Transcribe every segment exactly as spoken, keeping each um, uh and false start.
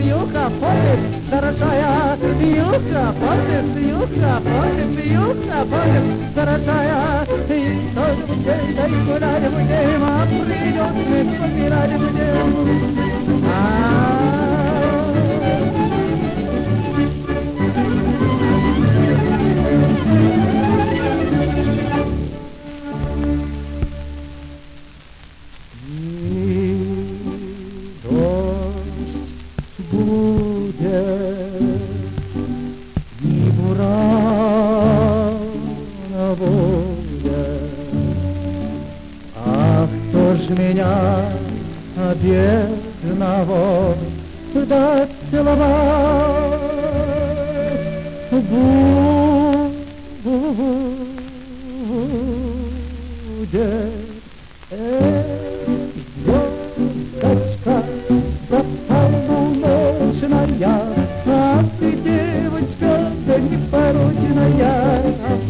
юха, помнишь, дорогая, юха, помнишь, юха, помнишь, юха, помнишь, дорогая, и тоже будем, да и гулять будем, а придет, мы помирать будем. А кто ж меня бедного да целовать будет? Эх, звездочка, да полуночная, а ты, девочка, да непорочная.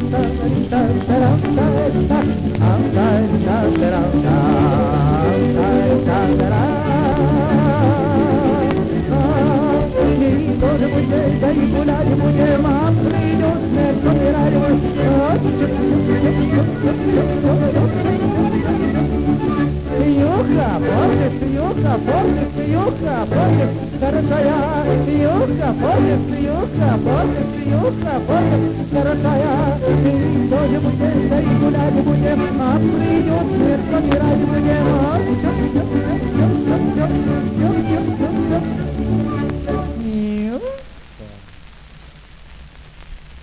Тоже будем, да и гулять будем, а придет смерть, помирать Юха, помнишь, юха, помнишь, юха, помнишь, дорогая, юха, помнишь, юха, помнишь, юха, помнишь, дорогая.